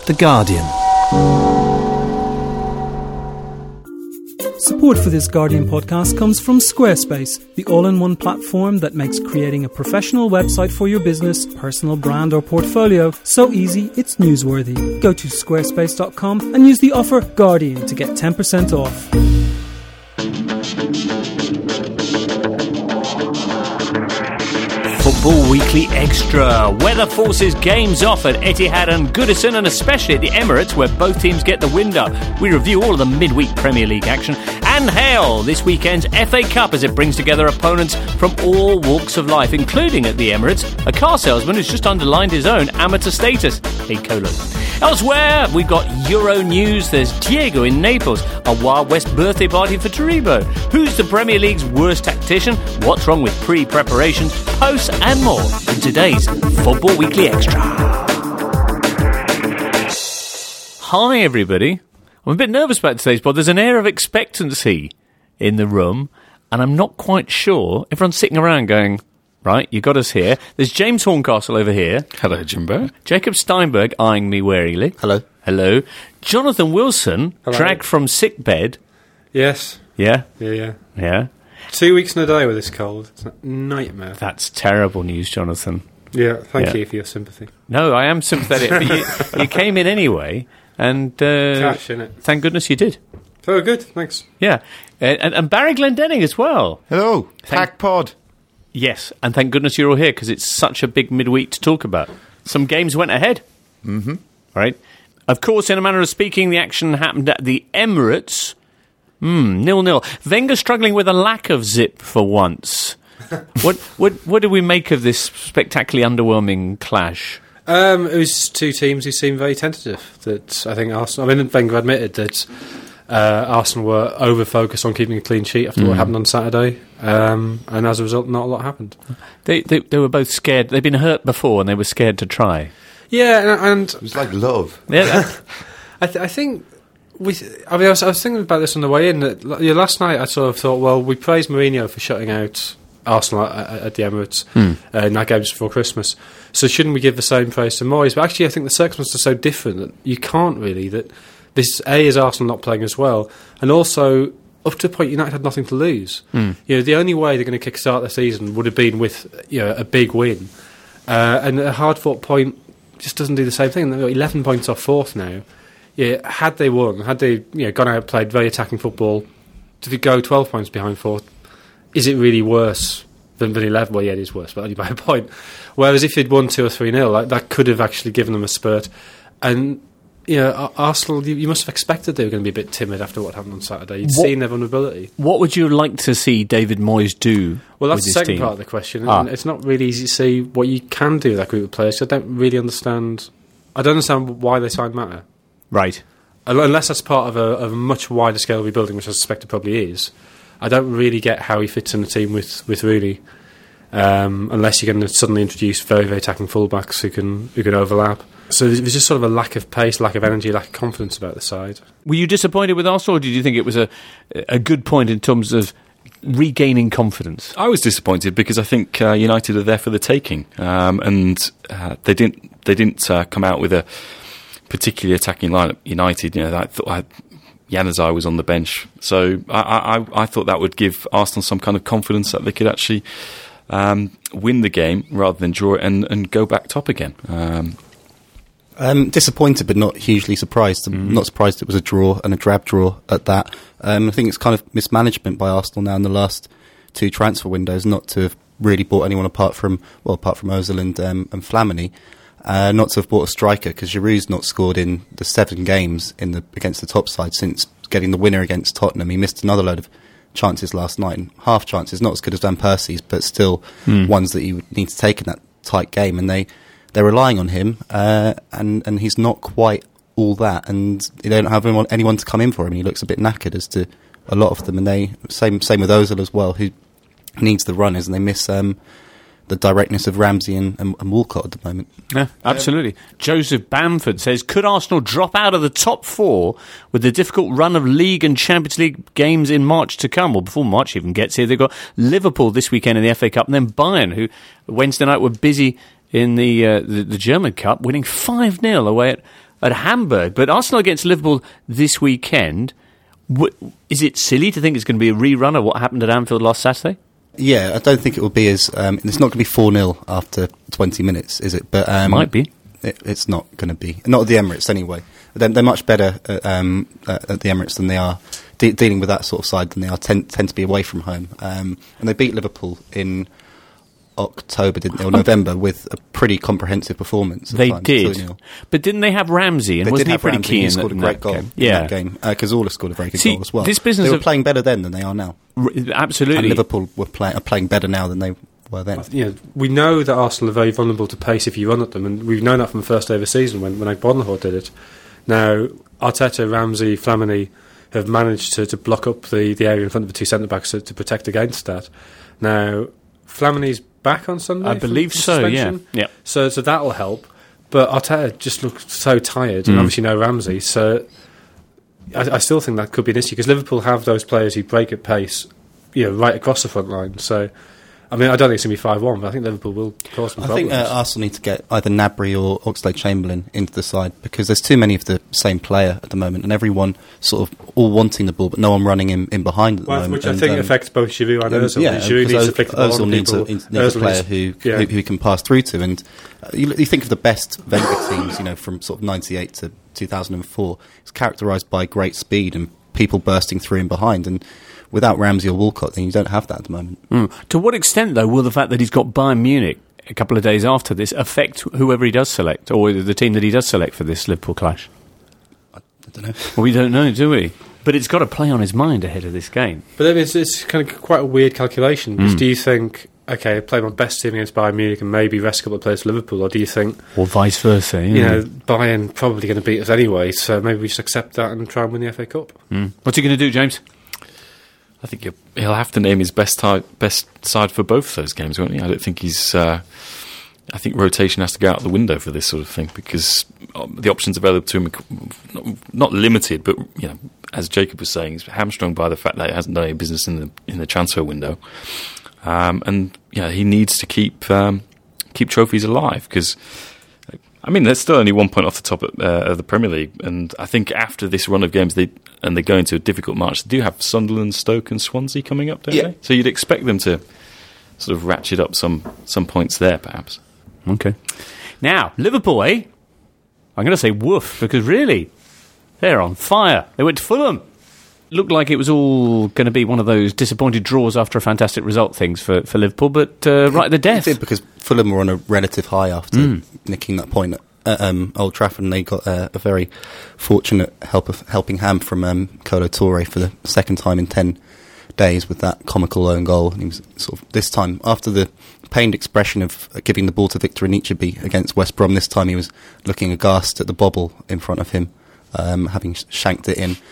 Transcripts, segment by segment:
The Guardian. Support for this Guardian podcast comes from Squarespace, the all-in-one platform that makes creating a professional website for your business, personal brand or portfolio so easy it's newsworthy. Go to squarespace.com and use the offer Guardian to get 10% off. Football Weekly Extra. Weather forces games off at Etihad and Goodison, and especially at the Emirates, where both teams get the wind-up. We review all of the midweek Premier League action and hail this weekend's FA Cup as it brings together opponents from all walks of life, including at the Emirates a car salesman who's just underlined his own amateur status. Hey, Colo. Elsewhere, we've got Euro news. There's Diego in Naples, a Wild West birthday party for Taribo. Who's the Premier League's worst tactician? What's wrong with pre-preparations, posts, and more in today's Football Weekly Extra. Hi, everybody. I'm a bit nervous about today's pod. There's an air of expectancy in the room, and I'm not quite sure. Everyone's sitting around going, right, you got us here. There's James Horncastle over here. Hello, Jimbo. Jacob Steinberg eyeing me warily. Hello. Hello. Jonathan Wilson, Hello. dragged from sick bed. Yes. Yeah? Yeah. 2 weeks and a day with this cold. It's a nightmare. That's terrible news, Jonathan. Yeah, thank Yeah. you for your sympathy. No, I am sympathetic, but you came in anyway, and Cash, innit? thank goodness you did. Oh, good, thanks. Yeah. And Barry Glendenning as well. Hello. Pack Pod. Yes, and thank goodness you're all here, because it's such a big midweek to talk about. Some games went ahead. Mm-hmm. Right? Of course, in a manner of speaking, the action happened at the Emirates. 0-0. Wenger struggling with a lack of zip for once. What do we make of this spectacularly underwhelming clash? It was two teams who seemed very tentative. That I think Arsenal. I mean, Wenger admitted that Arsenal were over-focused on keeping a clean sheet after what happened on Saturday, and as a result, not a lot happened. They were both scared. They'd been hurt before, and they were scared to try. Yeah, and It was like love. Yeah, I think. I was thinking about this on the way in. That last night I sort of thought, well, we praised Mourinho for shutting out Arsenal at the Emirates in that game just before Christmas. So shouldn't we give the same praise to Moyes? But actually, I think the circumstances are so different that you can't really. That this is Arsenal not playing as well, and also up to a point, United had nothing to lose. The only way they're going to kickstart the season would have been with a big win, and a hard-fought point just doesn't do the same thing. They've got 11 points off fourth now. Yeah, had they won, had they gone out and played very attacking football, did it go 12 points behind fourth? Is it really worse than 11? Well, yeah, it is worse, but only by a point. Whereas if they'd won 2 or 3-0, that could have actually given them a spurt. And Arsenal, you must have expected they were going to be a bit timid after what happened on Saturday. You'd seen their vulnerability. What would you like to see David Moyes do? Well, that's with the his second team? part of the question. And it's not really easy to see what you can do with that group of players. I don't really understand. I don't understand why they signed Mata. Right. Unless that's part of a much wider scale rebuilding, which I suspect it probably is. I don't really get how he fits in the team with Rooney, unless you're going to suddenly introduce very, very attacking fullbacks who can overlap. So there's just sort of a lack of pace, lack of energy, lack of confidence about the side. Were you disappointed with Arsenal, or did you think it was a good point in terms of regaining confidence? I was disappointed because I think United are there for the taking, and they didn't come out with a particularly attacking lineup. United, I thought Januzaj was on the bench, so I thought that would give Arsenal some kind of confidence that they could actually win the game rather than draw it and go back top again. Disappointed, but not hugely surprised. I'm not surprised it was a draw, and a drab draw at that. I think it's kind of mismanagement by Arsenal now in the last 2 transfer windows, not to have really bought anyone apart from Ozil and Flamini. Not to have bought a striker, because Giroud's not scored in the 7 games against the top side since getting the winner against Tottenham. He missed another load of chances last night, and half chances, not as good as Van Persie's, but still ones that you would need to take in that tight game, and they're relying on him, and he's not quite all that, and they don't have anyone to come in for him. He looks a bit knackered as to a lot of them, and same with Ozil as well, who needs the runners, and they miss the directness of Ramsey and Walcott at the moment. Yeah, absolutely. Joseph Bamford says, could Arsenal drop out of the top 4 with the difficult run of League and Champions League games in March to come? Well, before March even gets here, they've got Liverpool this weekend in the FA Cup, and then Bayern, who Wednesday night were busy in the German Cup, winning 5-0 away at Hamburg. But Arsenal against Liverpool this weekend, is it silly to think it's going to be a rerun of what happened at Anfield last Saturday? Yeah, I don't think it will be as... it's not going to be 4-0 after 20 minutes, is it? But Might be. It's not going to be. Not at the Emirates, anyway. They're much better at the Emirates than they are dealing with that sort of side than they are tend to be away from home. And they beat Liverpool in October, didn't they, or November, with a pretty comprehensive performance. They did. 2-0. But didn't they have Ramsey? And wasn't he pretty key in scored a great goal in that game. Cazorla scored a very good goal as well. This business they were playing better then than they are now. Absolutely. And Liverpool are playing better now than they were then. We know that Arsenal are very vulnerable to pace if you run at them, and we've known that from the first day of the season when Bodenhort did it. Now, Arteta, Ramsey, Flamini have managed to block up the area in front of the two centre-backs to protect against that. Now, Flamini's back on Sunday? I believe so, yeah. So that'll help. But Arteta just looks so tired, and obviously no Ramsey, so I still think that could be an issue, because Liverpool have those players who break at pace, right across the front line. So, I mean, I don't think it's going to be 5-1, but I think Liverpool will cause some problems. I think Arsenal need to get either Gnabry or Oxlade-Chamberlain into the side, because there's too many of the same player at the moment, and everyone sort of all wanting the ball, but no one running in behind at the moment. Which I think affects both Giroud and Ozil. Yeah, Giroud needs to flick the ball on people. Needs a player who he can pass through to. And you think of the best Wenger teams, from sort of 98 to 2004, it's characterised by great speed and people bursting through and behind, and without Ramsey or Walcott, then you don't have that at the moment. To what extent, though, will the fact that he's got Bayern Munich a couple of days after this affect whoever he does select, or the team that he does select for this Liverpool clash? I don't know. Well, we don't know, do we? But it's got to play on his mind ahead of this game. But it's kind of quite a weird calculation, because do you think, okay, I play my best team against Bayern Munich and maybe rest a couple of players to Liverpool, or do you think... Or vice versa, Bayern probably going to beat us anyway, so maybe we just accept that and try and win the FA Cup. What's he going to do, James? I think he'll have to name his best side for both those games, won't he? I don't think he's... I think rotation has to go out the window for this sort of thing, because the options available to him, not limited, but as Jacob was saying, he's hamstrung by the fact that he hasn't done any business in the transfer window, and he needs to keep trophies alive, because there's still only 1 point off the top of the Premier League, and I think after this run of games they go into a difficult March. They do have Sunderland, Stoke, and Swansea coming up, don't they? So you'd expect them to sort of ratchet up some points there, perhaps. Okay. Now, Liverpool, I'm going to say woof, because really, they're on fire. They went to Fulham. Looked like it was all going to be one of those disappointed draws after a fantastic result things for Liverpool, but right at the death. It did, because Fulham were on a relative high after nicking that point at Old Trafford, and they got a very fortunate helping hand from Kolo Touré for the second time in 10 days with that comical own goal. And he was sort of, this time, after the pained expression of giving the ball to Victor Anichebe against West Brom, this time he was looking aghast at the bobble in front of him, having shanked it in.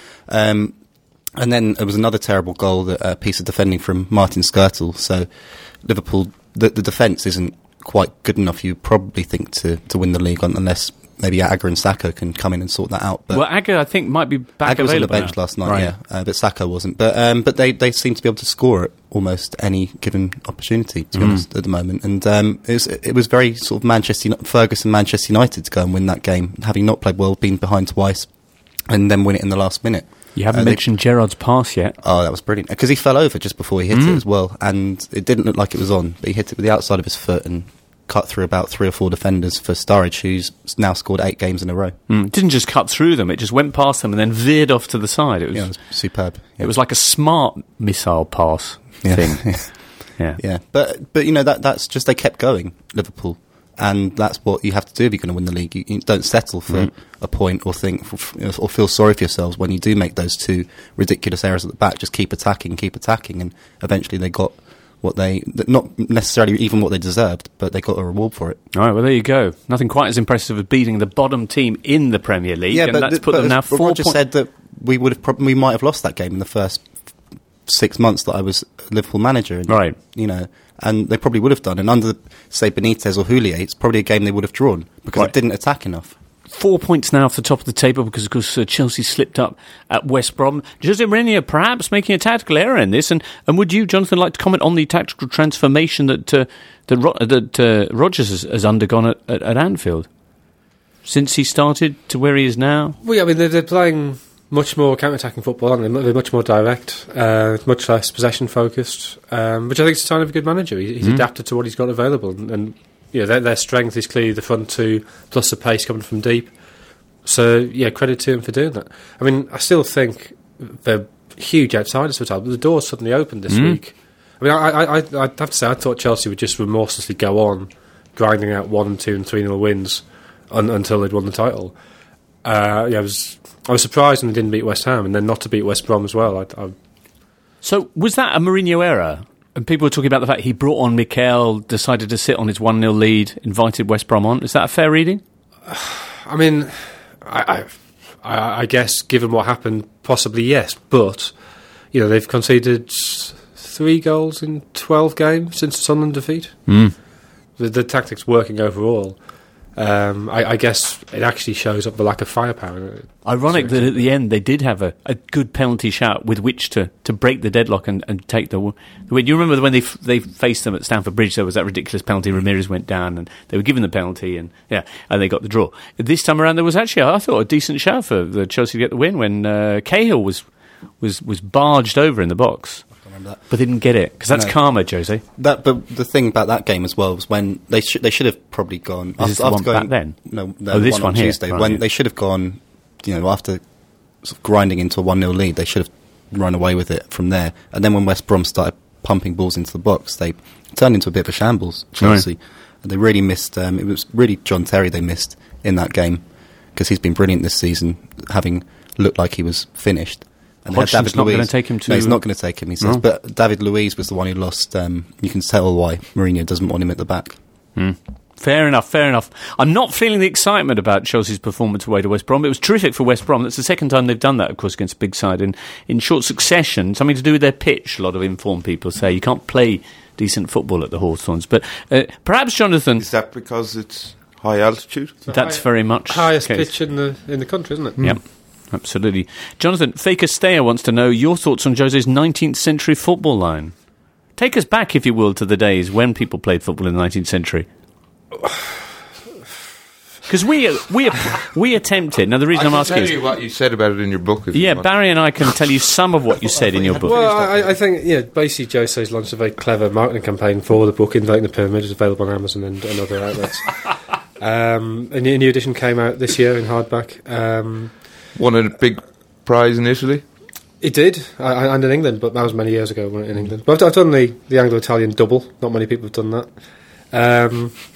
And then there was another terrible goal, that piece of defending from Martin Skrtel. So Liverpool, the defence isn't quite good enough, you probably think, to win the league, unless maybe Agger and Sacco can come in and sort that out. But Agger, I think, might be back Agger available was on the bench last night, right. But Sacco wasn't. But they seem to be able to score at almost any given opportunity, to be honest, at the moment. And it was very sort of Ferguson Manchester United to go and win that game, having not played well, been behind twice, and then win it in the last minute. You haven't mentioned Gerrard's pass yet. Oh, that was brilliant, because he fell over just before he hit it as well, and it didn't look like it was on, but he hit it with the outside of his foot and cut through about 3 or 4 defenders for Sturridge, who's now scored 8 games in a row. It didn't just cut through them, it just went past them and then veered off to the side. It was superb. Yeah. It was like a smart missile pass thing. Yeah. But that's just, they kept going, Liverpool. And that's what you have to do if you're going to win the league. You don't settle for a point or or feel sorry for yourselves when you do make those 2 ridiculous errors at the back. Just keep attacking, and eventually they got what not necessarily even what they deserved, but they got a reward for it. All right, well, there you go. Nothing quite as impressive as beating the bottom team in the Premier League, and that's put them now 4 points. Roger said that we might have lost that game in the first 6 months that I was Liverpool manager. And, right. And they probably would have done. And under, say, Benitez or Houllier, it's probably a game they would have drawn, because it didn't attack enough. 4 points now off the top of the table, because, of course, Chelsea slipped up at West Brom. Jose Mourinho perhaps making a tactical error in this. And would you, Jonathan, like to comment on the tactical transformation that Rodgers has undergone at Anfield? since he started to where he is now? Well, yeah, I mean, they're playing much more counter-attacking football, aren't they? They're much more direct, much less possession-focused, which I think is a sign of a good manager. He's adapted to what he's got available, and you know, their strength is clearly the front two, plus the pace coming from deep. So, yeah, credit to him for doing that. I mean, I still think they're huge outsiders for time, but the doors suddenly opened this week. I mean, I'd have to say, I thought Chelsea would just remorselessly go on, grinding out 1, 2 and 3-0 wins until they'd won the title. I was surprised when they didn't beat West Ham, and then not to beat West Brom as well. So, was that a Mourinho error? And people were talking about the fact he brought on Mikel, decided to sit on his 1-0 lead, invited West Brom on. Is that a fair reading? I mean, I guess, given what happened, possibly yes. But, you know, they've conceded 3 goals in 12 games since the Sunderland defeat. The tactics working overall. I guess it actually shows up the lack of firepower. Ironic that at the end they did have a good penalty shout with which to break the deadlock and take the win. You remember when they faced them at Stamford Bridge, there was that ridiculous penalty, Ramirez went down and they were given the penalty and they got the draw. This time around there was actually, I thought, a decent shout for the Chelsea to get the win when Cahill was barged over in the box. That. But they didn't get it because that's karma, Jose. But the thing about that game as well was when they should have probably gone after going back then. No, this one on here, Tuesday when they should have gone. You know, after sort of grinding into a 1-0 lead, they should have run away with it from there. And then when West Brom started pumping balls into the box, they turned into a bit of a shambles. Chelsea, and they really missed. It was really John Terry they missed in that game because he's been brilliant this season, having looked like he was finished. And Hodgson's not going to take him to... No, he's not going to take him, he says. No. But David Luiz was the one who lost. You can tell why Mourinho doesn't want him at the back. Fair enough. I'm not feeling the excitement about Chelsea's performance away to West Brom. It was terrific for West Brom. That's the second time they've done that, of course, against a big side in short succession. Something to do with their pitch, a lot of informed people say. You can't play decent football at the Hawthorns. But perhaps, Jonathan... Is that because it's high altitude? That's very much... Highest pitch in the country, isn't it? Yep. Absolutely. Jonathan, Faker Stayer wants to know your thoughts on Jose's 19th century football line. Take us back, if you will, to the days when people played football in the 19th century. Because we attempted. Now, the reason I'm asking is... I can tell you what you said about it in your book. Barry and I can tell you some of what you said in your book. Well, I think, basically Jose's launched a very clever marketing campaign for the book, Innovating the Pyramid. It's available on Amazon and other outlets. A new edition came out this year in hardback. Won a big prize in Italy? It did, and in England, but that was many years ago in England. But I've done the Anglo-Italian double. Not many people have done that.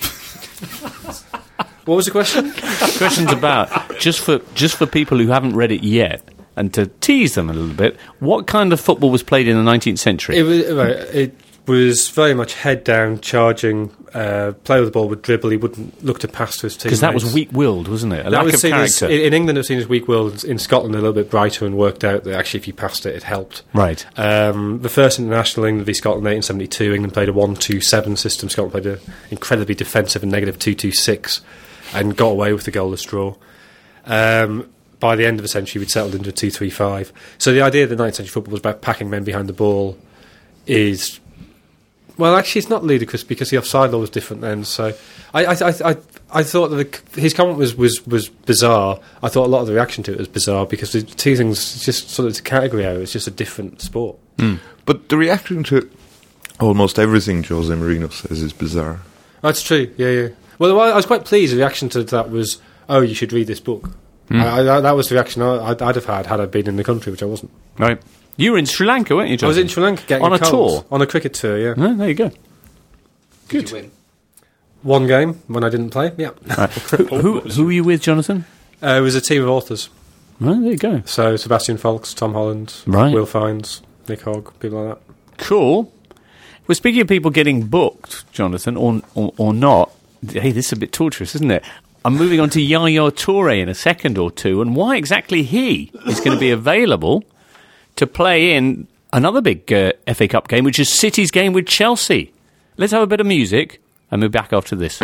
What was the question? The question's about, just for people who haven't read it yet, and to tease them a little bit, what kind of football was played in the 19th century? It was very much head down, charging, play with the ball, would dribble, he wouldn't look to pass to his teammates. Because that was weak-willed, wasn't it? A lack of character. In England, I've seen as weak-willed. In Scotland, a little bit brighter and worked out that actually if you passed it, it helped. Right. The first international, England v Scotland, 1872, England played a 1-2-7 system. Scotland played an incredibly defensive and negative 2-2-6 and got away with the goalless draw. By the end of the century, we'd settled into a 2-3-5. So the idea of the 19th century football was about packing men behind the ball is... Well, actually, it's not ludicrous because the offside law was different then. So, I thought that his comment was bizarre. I thought a lot of the reaction to it was bizarre because the two things just sort of category out. It's just a different sport. But the reaction to almost everything Jose Mourinho says is bizarre. That's true. Yeah. Well, I was quite pleased. The reaction to that was, "Oh, you should read this book." That was the reaction I'd have had I been in the country, which I wasn't. Right. You were in Sri Lanka, weren't you, John? I was in Sri Lanka getting on a tour? On a cricket tour, yeah. Oh, there you go. Good. Did you win? One game when I didn't play, yeah. Right. Who were you with, Jonathan? It was a team of authors. Right, there you go. So Sebastian Faulks, Tom Holland, Will Fiennes, Nick Hogg, people like that. Cool. Well, speaking of people getting booked, Jonathan, or not, hey, this is a bit torturous, isn't it? I'm moving on to Yaya Toure in a second or two, and why exactly he is going to be available to play in another big FA Cup game, which is City's game with Chelsea. Let's have a bit of music and we'll be back after this.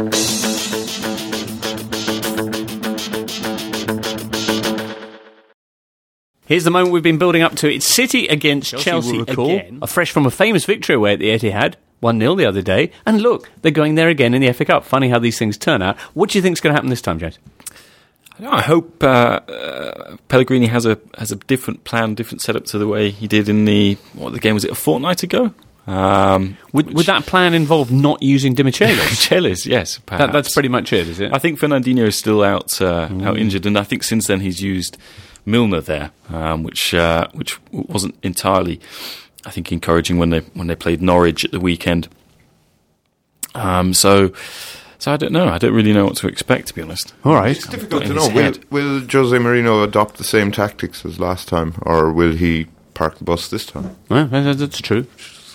Here's the moment we've been building up to. It's City against Chelsea again. Fresh from a famous victory away at the Etihad, 1-0 the other day. And look, they're going there again in the FA Cup. Funny how these things turn out. What do you think's going to happen this time, James? I hope Pellegrini has a different plan, different setup to the way he did in the game was it a fortnight ago? Would that plan involve not using Demichelis? Demichelis, yes, perhaps. That's pretty much it, is it? I think Fernandinho is still out injured, and I think since then he's used Milner there, which wasn't entirely, I think, encouraging when they played Norwich at the weekend. So I don't know. I don't really know what to expect, to be honest. All right, it's difficult to know. Will Jose Mourinho adopt the same tactics as last time, or will he park the bus this time? Well, that's true.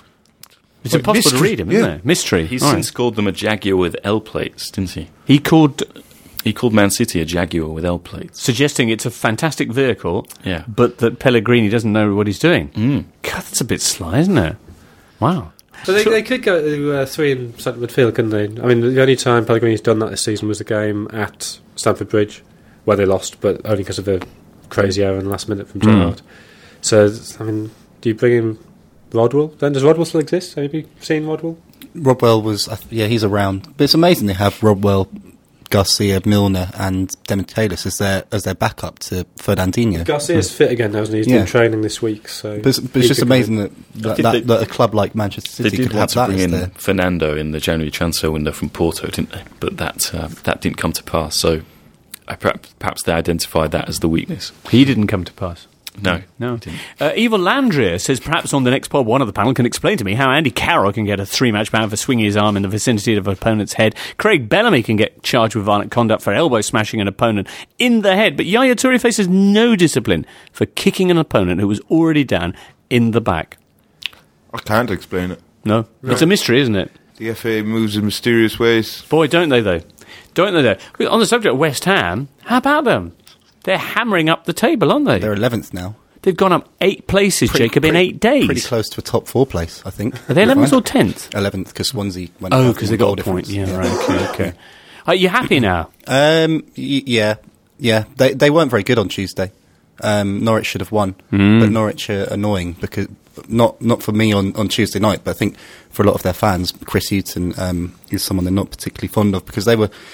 It's impossible to read him, isn't it? Mystery. He's since called them a Jaguar with L plates, didn't he? He called Man City a Jaguar with L plates, suggesting it's a fantastic vehicle. Yeah, but that Pellegrini doesn't know what he's doing. God, that's a bit sly, isn't it? Wow. So they could go to 3 in centre midfield, couldn't they? I mean, the only time Pellegrini's done that this season was the game at Stamford Bridge, where they lost, but only because of a crazy error in the last minute from Gerrard. So, I mean, do you bring in Rodwell? Then does Rodwell still exist? Have you seen Rodwell? Rodwell was, he's around. But it's amazing they have Rodwell, Garcia, Milner, and Demichelis as their backup to Fernandinho. Garcia's fit again now, isn't he? He's doing training this week. So, but it's just amazing that a club like Manchester City could have that. They did want to bring in Fernando in the January transfer window from Porto, didn't they? But that didn't come to pass. So perhaps they identified that as the weakness. He didn't come to pass. No. Evil Landria says, perhaps on the next pod, one of the panel can explain to me how Andy Carroll can get a 3-match ban for swinging his arm in the vicinity of an opponent's head. Craig Bellamy can get charged with violent conduct for elbow smashing an opponent in the head. But Yaya Toure faces no discipline for kicking an opponent who was already down in the back. I can't explain it. No. It's a mystery, isn't it? The FA moves in mysterious ways. Boy, don't they, though? On the subject of West Ham, how about them? They're hammering up the table, aren't they? They're 11th now. They've gone up 8 places, Jacob, in 8 days. Pretty close to a top 4 place, I think. Are they 11th or 10th? 11th, because Swansea went up. Oh, because they got a point. Yeah, right. Okay. Are you happy now? Yeah. They weren't very good on Tuesday. Norwich should have won, but Norwich are annoying because not for me on Tuesday night, but I think for a lot of their fans, Chris Hughton is someone they're not particularly fond of because they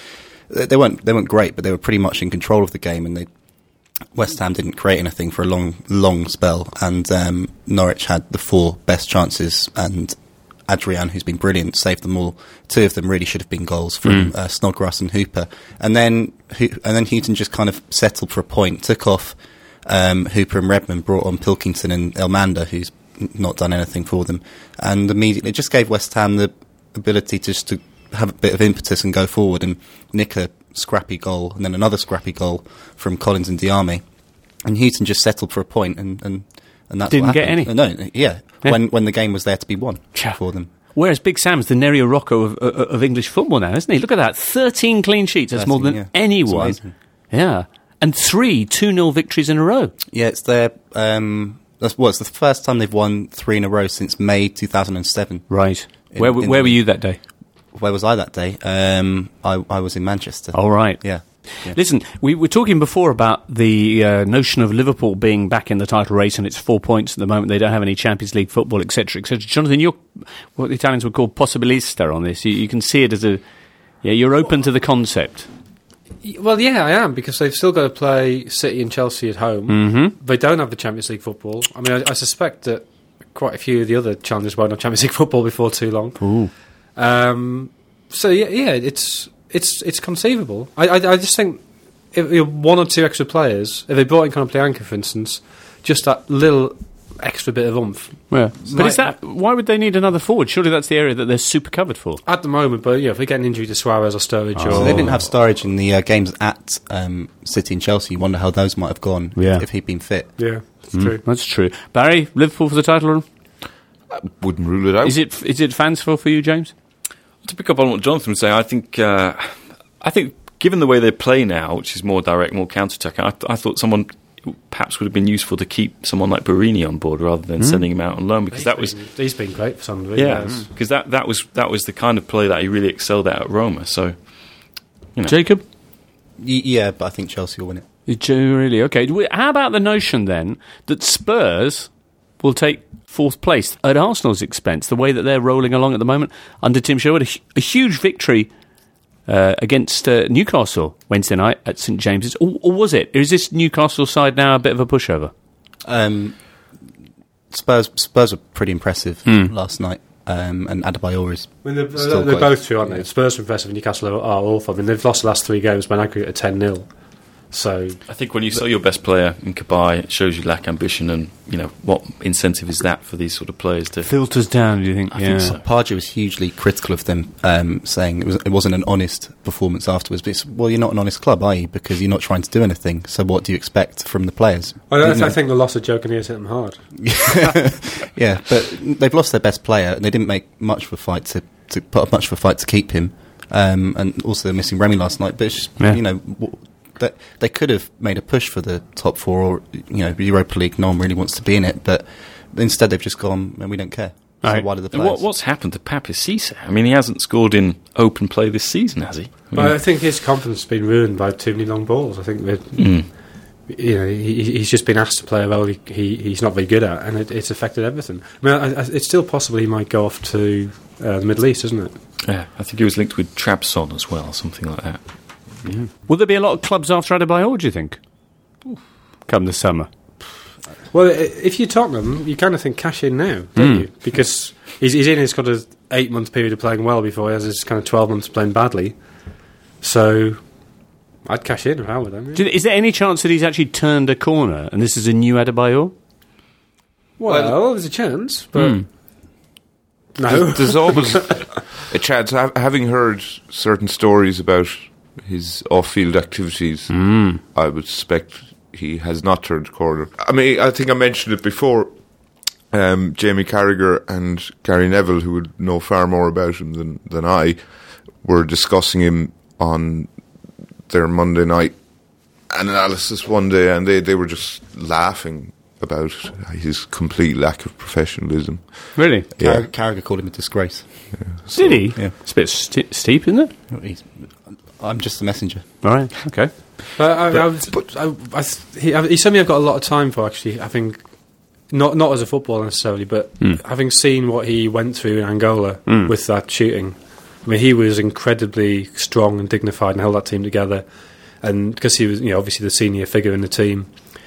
weren't great, but they were pretty much in control of the game, and West Ham didn't create anything for a long spell, and Norwich had the 4 best chances, and Adrian, who's been brilliant, saved them all. 2 of them really should have been goals from Snodgrass and Hooper, and then Hughton just kind of settled for a point, took off Hooper and Redmond, brought on Pilkington and Elmander, who's not done anything for them, and immediately it just gave West Ham the ability just to have a bit of impetus and go forward and nick a scrappy goal and then another scrappy goal from Collins and Diame, and Hughton just settled for a point and that's didn't what get any. Yeah. When the game was there to be won for them. Whereas Big Sam's the Nerio Rocco of English football now, isn't he? Look at that, 13 clean sheets. That's more than anyone. Yeah, and 3 2-0 victories in a row. Yeah, it's their. It's the first time they've won 3 in a row since May 2007. Right. Where were you that day? Where was I that day? I was in Manchester. All right. Yeah. Listen, we were talking before about the notion of Liverpool being back in the title race, and it's 4 points at the moment. They don't have any Champions League football, etc., etc. Jonathan, you're what the Italians would call possibilista on this. You can see it as you're open to the concept. Well, yeah, I am, because they've still got to play City and Chelsea at home. Mm-hmm. They don't have the Champions League football. I mean, I suspect that quite a few of the other challengers won't have Champions League football before too long. Ooh. So it's conceivable. I just think if you're 1 or 2 extra players, if they brought in Komplianka, for instance, just that little extra bit of oomph. Yeah. But why would they need another forward? Surely that's the area that they're super covered for. At the moment, but if we get an injury to Suarez or Sturridge... So they didn't have Sturridge in the games at City and Chelsea. You wonder how those might have gone if he'd been fit. Yeah, that's true. That's true. Barry, Liverpool for the title run? I wouldn't rule it out. Is it fanciful for you, James? To pick up on what Jonathan was saying, I think given the way they play now, which is more direct, more counter-attacking, I thought someone perhaps would have been useful to keep someone like Barini on board rather than sending him out on loan, because he's been great for some reason. Yeah, because that was the kind of play that he really excelled at Roma. So, Jacob, yeah, but I think Chelsea will win it. Really? Okay. How about the notion then that Spurs will take 4th place at Arsenal's expense, the way that they're rolling along at the moment under Tim Sherwood? A huge victory against Newcastle Wednesday night at St James's. Or was it? Is this Newcastle side now a bit of a pushover? Spurs were pretty impressive last night, and Adebayor is. I mean, still they're quite- both true, aren't they? Spurs are impressive, and Newcastle are awful. I mean, they've lost the last 3 games by an aggregate of 10-0. So I think when you sell your best player in Kabay, it shows you lack ambition, and what incentive is that for these sort of players to? Filters down, do you think? I think so. Pardew was hugely critical of them, saying it wasn't an honest performance afterwards. But well, you're not an honest club, are you? Because you're not trying to do anything. So what do you expect from the players? I think the loss of Joe Kinnear's hit them hard. Yeah, but they've lost their best player, and they didn't make much of a fight to put up much of a fight to keep him. And also they're missing Remy last night. But it's just, that they could have made a push for the top 4, or Europa League. No one really wants to be in it, but instead they've just gone, and we don't care. So Right. why do the And players? what's happened to Papi Cisse? I mean, he hasn't scored in open play this season, has he? But I think his confidence has been ruined by too many long balls. I think that he's just been asked to play a role he's not very good at, and it's affected everything. I mean, it's still possible he might go off to the Middle East, isn't it? Yeah, I think he was linked with Trabzon as well, something like that. Will there be a lot of clubs after Adebayor, do you think? Come the summer. Well, if you're Tottenham, you kind of think cash in now, don't you? Because he's in his kind of 8-month period of playing well before he has his kind of 12 months playing badly. So I'd cash in if I were them. Yeah. Is there any chance that he's actually turned a corner and this is a new Adebayor? Well, there's a chance, but no. There's always a chance. Having heard certain stories about his off-field activities, I would suspect he has not turned a corner. I mean, I think I mentioned it before. Jamie Carragher and Gary Neville, who would know far more about him than I, were discussing him on their Monday night analysis one day, and they were just laughing about his complete lack of professionalism. Really? Yeah. Carragher called him a disgrace. Did he? Yeah. It's a bit steep, isn't it? I'm just the messenger. All right, okay. He's something I've got a lot of time for, actually. I think not as a footballer necessarily, but having seen what he went through in Angola with that shooting. I mean, he was incredibly strong and dignified and held that team together. And because he was, obviously the senior figure in the team,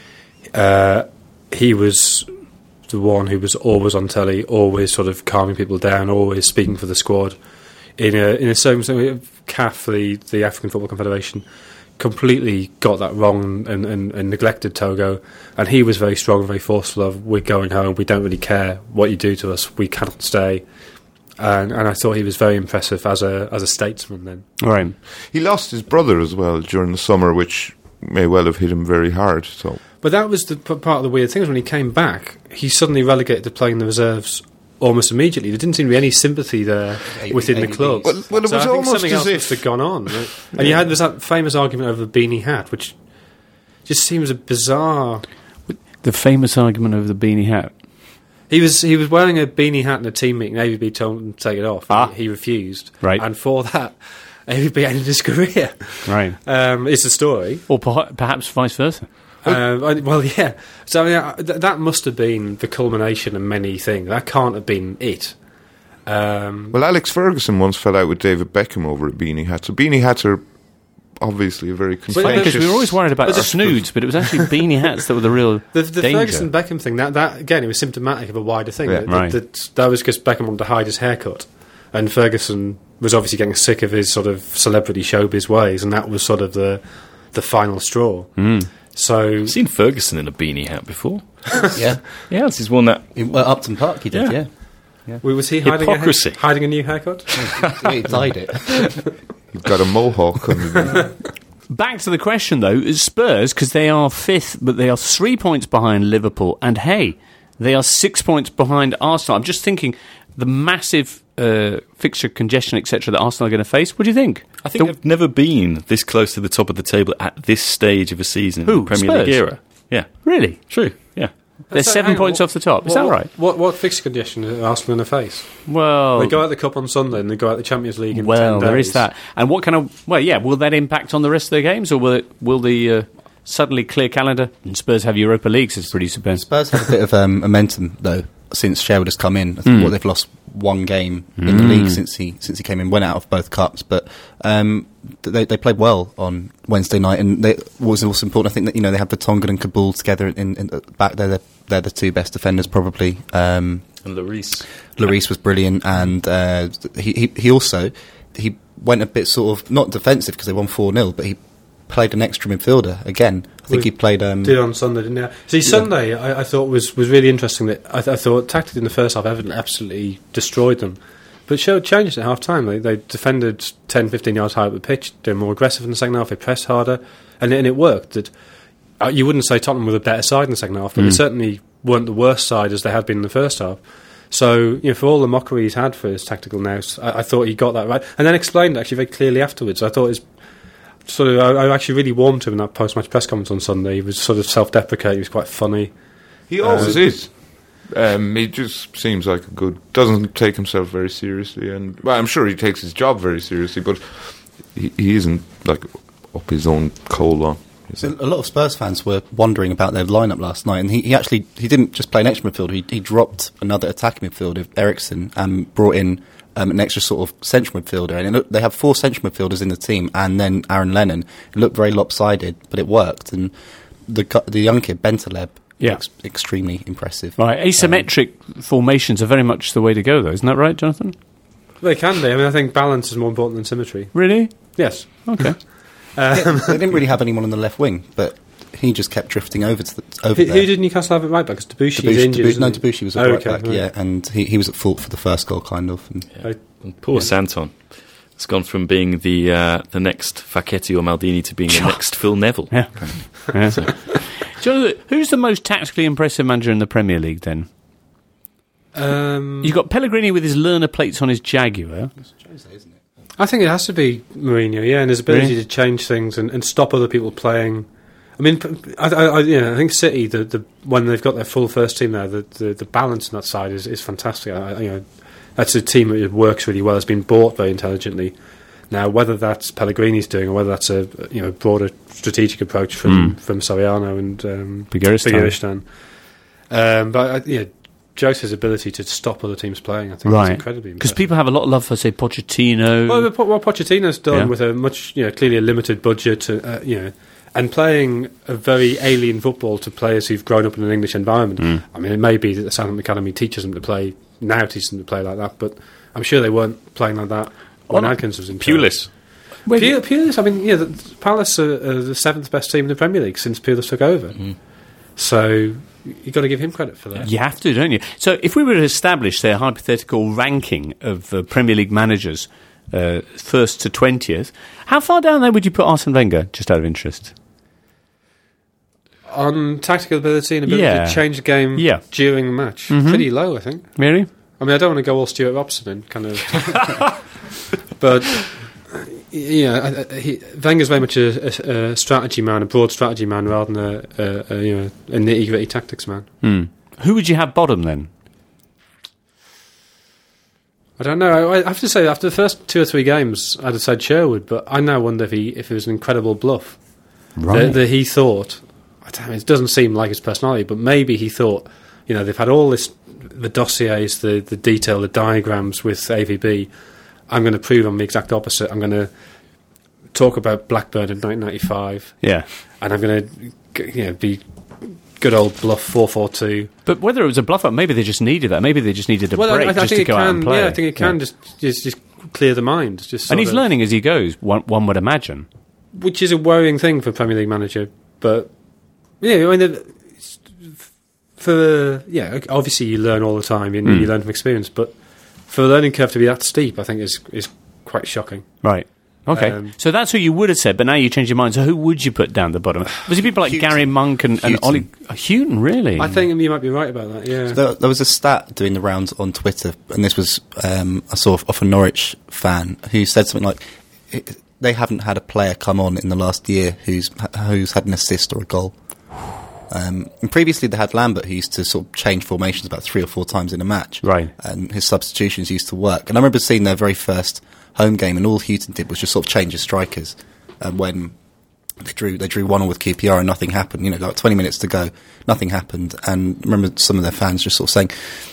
he was the one who was always on telly, always sort of calming people down, always speaking for the squad. In a certain CAF, the African Football Confederation, completely got that wrong and neglected Togo, and he was very strong and very forceful of, we're going home, we don't really care what you do to us, we cannot stay. And I thought he was very impressive as a statesman then. All right. He lost his brother as well during the summer, which may well have hit him very hard. So, but that was the part of the weird thing, is when he came back, he suddenly relegated to playing the reserves almost immediately. There didn't seem to be any sympathy there within the club. Well, it was I think almost something as else if must have gone on. Right? And there's that famous argument over the beanie hat, which just seems a bizarre. The famous argument over the beanie hat. He was wearing a beanie hat in a team meeting. AVB told him to take it off. He refused. Right. And for that, AVB ended his career. Right. It's the story. Or perhaps vice versa. Well, yeah. So that must have been the culmination of many things. That can't have been it. well, Alex Ferguson once fell out with David Beckham over a beanie hat. So beanie hats are obviously a very Because contentious. we were always worried about snoods, but it was actually beanie hats that were the real The danger. Ferguson Beckham thing, that again, it was symptomatic of a wider thing. Yeah. Right. That was because Beckham wanted to hide his haircut, and Ferguson was obviously getting sick of his sort of celebrity showbiz ways, and that was sort of the final straw. So I've seen Ferguson in a beanie hat before. Yeah. Yeah, this is one that. Well, Upton Park, he did, Yeah. yeah. was he Hypocrisy. hiding a new haircut? He dyed it. You've got a mohawk underneath. Back to the question, though, is Spurs, because they are 5th, but they are 3 points behind Liverpool, and hey, they are 6 points behind Arsenal. I'm just thinking, the massive fixture congestion, etc., that Arsenal are going to face. What do you think? I think they've never been this close to the top of the table at this stage of a season in Who? the Premier Spurs? League era. Yeah, Really? true. Yeah, They're 7 points off the top. Is that right? What fixture condition are Arsenal going to face? Well, They go out the Cup on Sunday and they go out the Champions League in 10 well, days. there is that. And what kind of... Well, yeah, will that impact on the rest of their games, or will the suddenly clear calendar and Spurs have Europa League, so it's pretty superb. Spurs have a bit of momentum, though, since Sherwood has come in. I think they've lost one game in the league since he came in, went out of both cups, but they played well on Wednesday night, and what was also important, I think, that they had Vertonghen and Kabul together in back there. They're the two best defenders probably. And Lloris was brilliant, and he also went a bit sort of not defensive because they won 4-0, but he played an extra midfielder again. I think he played did on Sunday, didn't he? See, Sunday I thought was really interesting. That I thought tactically in the first half Everton absolutely destroyed them, but changed at half time. They defended 10-15 yards high up the pitch. They were more aggressive in the second half. They pressed harder, and it worked. That you wouldn't say Tottenham were a better side in the second half, but they certainly weren't the worst side as they had been in the first half. So, for all the mockery he's had for his tactical nous, I thought he got that right, and then explained it actually very clearly afterwards. I thought I actually really warmed to him in that post-match press conference on Sunday. He was sort of self-deprecating. He was quite funny. He always is. He just seems like doesn't take himself very seriously, and I'm sure he takes his job very seriously, but he isn't like up his own coal on. So a lot of Spurs fans were wondering about their lineup last night, and he didn't just play an extra midfielder. He dropped another attacking midfielder, Eriksen, and brought in an extra sort of central midfielder. And they have 4 central midfielders in the team, and then Aaron Lennon. It looked very lopsided, but it worked. And the young kid Bentaleb, looks extremely impressive. Right, asymmetric formations are very much the way to go, though. Isn't that right, Jonathan? They can be. I mean, I think balance is more important than symmetry. Really? Yes. Okay. They didn't really have anyone on the left wing, but he just kept drifting over there. Who did Newcastle have at right back? Because Debussy's injured. Debussy was at right back, yeah, and he was at fault for the first goal, kind of. And poor Santon. It's gone from being the next Facchetti or Maldini to being the next Phil Neville. Yeah. Jonathan, who's the most tactically impressive manager in the Premier League, then? You've got Pellegrini with his learner plates on his Jaguar. It's Jose, isn't it? I think it has to be Mourinho, and his ability to change things and stop other people playing. I mean, I think City, when they've got their full first team there, the balance on that side is fantastic. That's a team that works really well. It's been bought very intelligently. Now, whether that's Pellegrini's doing or whether that's a broader strategic approach from Soriano and Begiristain. But Jose's ability to stop other teams playing, I think, is incredibly impressive. Because people have a lot of love for, say, Pochettino. Well, what Pochettino's done with a much, clearly a limited budget, and playing a very alien football to players who've grown up in an English environment. I mean, it may be that the Southampton Academy teaches them to play like that, but I'm sure they weren't playing like that when Adkins was in Pulis. Pulis, I mean, Palace are the 7th best team in the Premier League since Pulis took over. So you've got to give him credit for that. You have to, don't you? So if we were to establish, say, a hypothetical ranking of Premier League managers, 1st to 20th, how far down there would you put Arsene Wenger, just out of interest? On tactical ability and ability to change the game during the match. Pretty low, I think. Really? I mean, I don't want to go all Stuart Robson in, kind of. But, Wenger's very much a strategy man, a broad strategy man, rather than a nitty-gritty tactics man. Who would you have bottom, then? I don't know. I have to say, after the first 2 or 3 games, I'd have said Sherwood, but I now wonder if it was an incredible bluff. Right. That he thought, it doesn't seem like his personality, but maybe he thought, they've had all this, the dossiers, the detail, the diagrams with AVB. I'm going to prove I'm the exact opposite. I'm going to talk about Blackburn in 1995. Yeah. And I'm going to, be good old bluff 4-4-2. But whether it was a bluff up, maybe they just needed that. Maybe they just needed a break just to go out and play. Yeah, I think it can just clear the mind. And he's learning as he goes, one would imagine. Which is a worrying thing for a Premier League manager. But, obviously you learn all the time and you learn from experience, but for the learning curve to be that steep, I think is quite shocking. Right. Okay. So that's who you would have said, but now you change your mind. So who would you put down the bottom? Was it people like Gary Monk and Ollie Houghton, really? I think you might be right about that, yeah. So there was a stat doing the rounds on Twitter, and this was I saw off a Norwich fan who said something like, they haven't had a player come on in the last year who's had an assist or a goal. And previously they had Lambert, who used to sort of change formations about 3 or 4 times in a match. Right. And his substitutions used to work. And I remember seeing their very first home game, and all Houghton did was just sort of change his strikers. And when they drew 1-1 with QPR and nothing happened, like 20 minutes to go, nothing happened. And I remember some of their fans just sort of saying,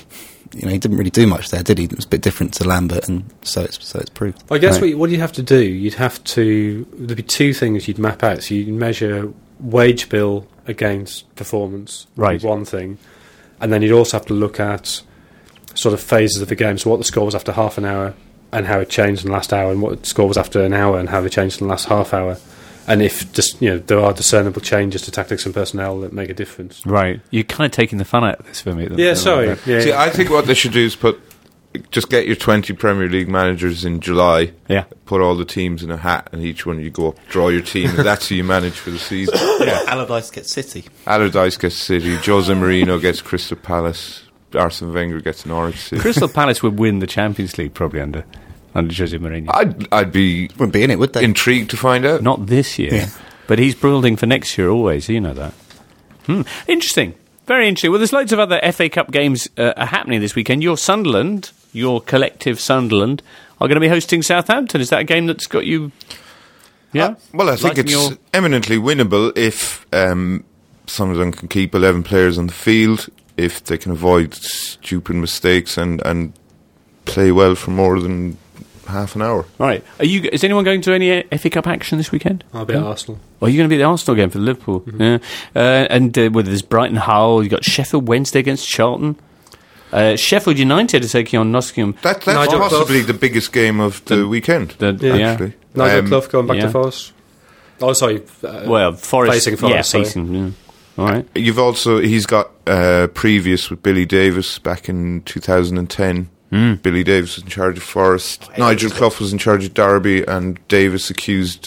he didn't really do much there, did he? It was a bit different to Lambert, and so it's proved. I guess what you have to do, there'd be two things you'd map out. So you'd measure wage bill against performance, Right. one thing, and then you'd also have to look at sort of phases of the game, so what the score was after half an hour and how it changed in the last hour, and what the score was after an hour and how they changed in the last half hour. And if there are discernible changes to tactics and personnel that make a difference. Right. You're kind of taking the fun out of this for me. Yeah, sorry. Yeah. See, I think what they should do is just get your 20 Premier League managers in July. Yeah. Put all the teams in a hat, and each one you go up, draw your team, and that's who you manage for the season. Allardyce gets City. Allardyce gets City, Jose Mourinho gets Crystal Palace, Arsene Wenger gets Norwich City. Crystal Palace would win the Champions League probably under Jose Mourinho. I'd be Wouldn't be in it, would they? intrigued to find out. Not this year, Yeah. but he's building for next year always. You know that. Interesting. Very interesting. Well, there's loads of other FA Cup games are happening this weekend. Your Sunderland, your collective Sunderland, are going to be hosting Southampton. Is that a game that's got you... Yeah? Well, I think Lighting it's your- eminently winnable if some of them can keep 11 players on the field, if they can avoid stupid mistakes and play well for more than half an hour. Right. Is anyone going to any FA Cup action this weekend? I'll be at Arsenal. Oh, you're going to be at the Arsenal game for Liverpool. Yeah. And whether there's Brighton Hull, you've got Sheffield Wednesday against Charlton. Sheffield United is taking on Nottingham. That's Nigel possibly Clough. the biggest game of the weekend, Yeah. actually. Nigel Clough going back yeah. to Forest. Oh, sorry. Well, Forest. Facing Forest, Yeah, sorry. facing. Yeah. All right. He's got previous with Billy Davis back in 2010. Billy Davis was in charge of Forest. Nigel Clough was in charge of Derby, and Davis accused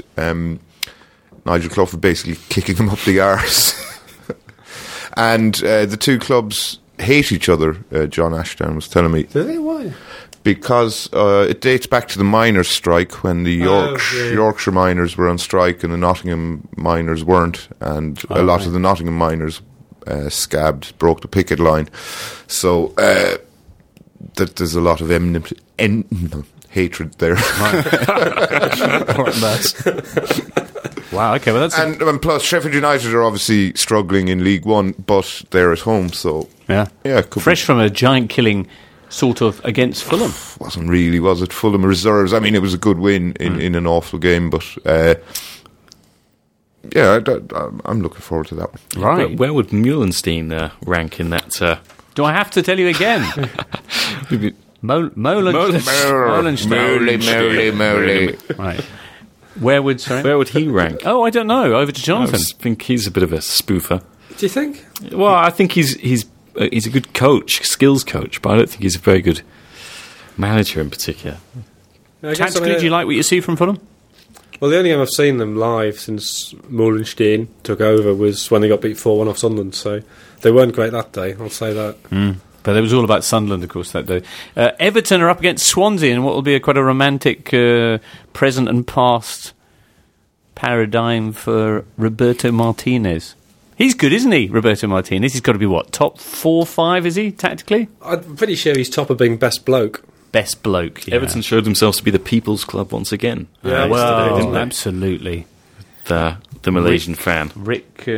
Nigel Clough of basically kicking him up the arse. And the two clubs hate each other, John Ashdown was telling me. Do they? Why? Because it dates back to the miners' strike when the Yorkshire miners were on strike and the Nottingham miners weren't, and a lot of the Nottingham miners broke the picket line. So there's a lot of hatred there. Wow, okay, well that's... And plus, Sheffield United are obviously struggling in League One, but they're at home, so... Yeah, it could fresh from a giant killing sort of against Fulham. wasn't really, was it? Fulham reserves. I mean, it was a good win in an awful game, but I'm looking forward to that one. Right. Where would Muhlenstein rank in that? Do I have to tell you again? Molenstein. Right. Where would he rank? Oh, I don't know. Over to Jonathan. I think he's a bit of a spoofer. Do you think? Well, I think he's a good coach, skills coach, but I don't think he's a very good manager in particular. Tactically, do you like what you see from Fulham? Well, the only game I've seen them live since Molenstein took over was when they got beat 4-1 off Sunderland, so they weren't great that day, I'll say that. But it was all about Sunderland, of course, that day. Everton are up against Swansea in what will be quite a romantic present and past paradigm for Roberto Martinez. He's good, isn't he, Roberto Martinez? He's got to be, what, top 4 or 5, is he, tactically? I'm pretty sure he's top of being best bloke. Best bloke, yeah. Everton showed themselves to be the people's club once again. Yeah, well, didn't they? absolutely. The Malaysian fan. Rick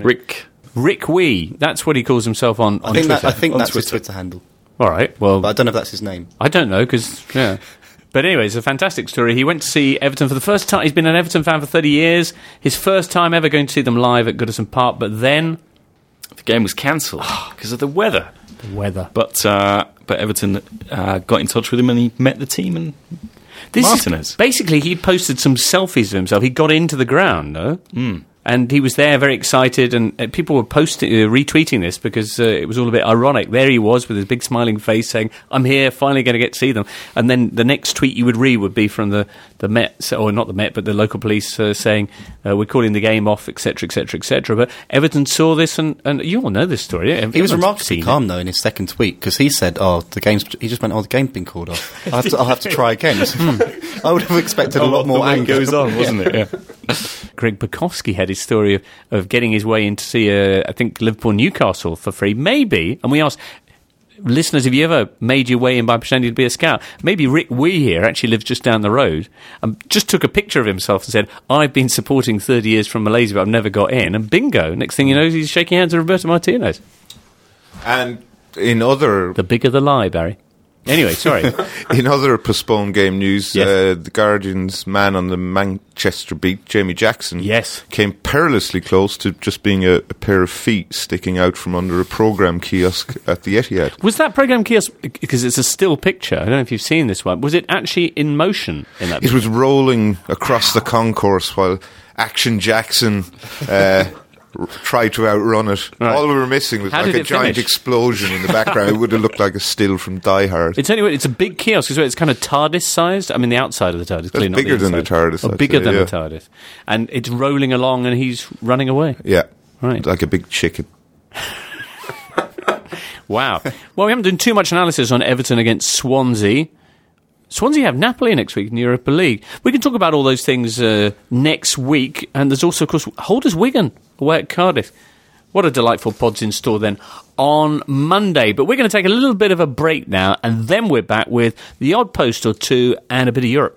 Wee. That's what he calls himself on Twitter. I think On that's his Twitter. Twitter handle. All right, well... But I don't know if that's his name. I don't know, because, yeah. But anyway, it's a fantastic story. He went to see Everton for the first time. He's been an Everton fan for 30 years. His first time ever going to see them live at Goodison Park, but then... The game was cancelled because of the weather. The weather. But Everton got in touch with him and he met the team and Martinez. Basically, he posted some selfies of himself. He got into the ground, no? And he was there, very excited, and people were retweeting this because it was all a bit ironic. There he was with his big smiling face saying, I'm here, finally going to get to see them. And then the next tweet you would read would be from the Met, or not the Met, but the local police saying, we're calling the game off, etc., etc., etc. But Everton saw this, and you all know this story. Yeah? He was Everyone's remarkably seen calm, though, in his second tweet, because he said, the game's been called off. I'll have to try again. I would have expected a lot more anger. goes on, wasn't it? Yeah. Greg Bukowski had his story of getting his way in to see, I think, Liverpool-Newcastle for free. Maybe, and we asked listeners, have you ever made your way in by pretending to be a scout? Maybe Rick Wee here actually lives just down the road and just took a picture of himself and said, I've been supporting 30 years from Malaysia, but I've never got in. And bingo, next thing you know, he's shaking hands with Roberto Martinez. And In other The bigger the lie, Barry. Anyway, sorry. in other postponed game news, Yes. the Guardian's man on the Manchester beat, Jamie Jackson, Yes. came perilously close to just being a pair of feet sticking out from under a program kiosk at the Etihad. Was that program kiosk, because it's a still picture, I don't know if you've seen this one, was it actually in motion in that It was rolling across the concourse while Action Jackson tried to outrun it. Right. All we were missing was How like did a it giant finish? explosion in the background. It would have looked like a still from Die Hard. It's a big kiosk as well. It's kind of TARDIS-sized. I mean, the outside of the TARDIS. Clearly not bigger the than the inside. TARDIS, Oh, I'd bigger say, than yeah. the TARDIS. And it's rolling along and he's running away. Yeah. Right. Like a big chicken. Wow. Well, we haven't done too much analysis on Everton against Swansea. Swansea have Napoli next week in the Europa League. We can talk about all those things next week. And there's also, of course, Holders Wigan away at Cardiff. What a delightful pod's in store then on Monday. But we're going to take a little bit of a break now, and then we're back with the odd post or two and a bit of Europe.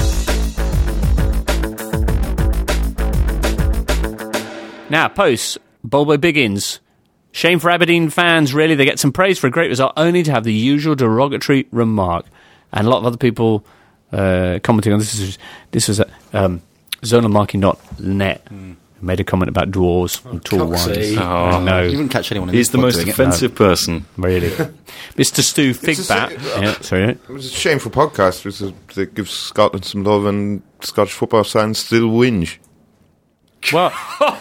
Now, posts. Bolbo Biggins. Shame for Aberdeen fans, really. They get some praise for a great result, only to have the usual derogatory remark. And a lot of other people commenting on this. This was at zonalmarking.net. Made a comment about dwarves and tall coxy. ones. You No, wouldn't catch anyone in He's this the pod most doing it. offensive person. really. Mr. Stu Figbat. Yeah, sorry. It was a shame for podcasters that give Scotland some love and Scottish football fans still whinge. Well,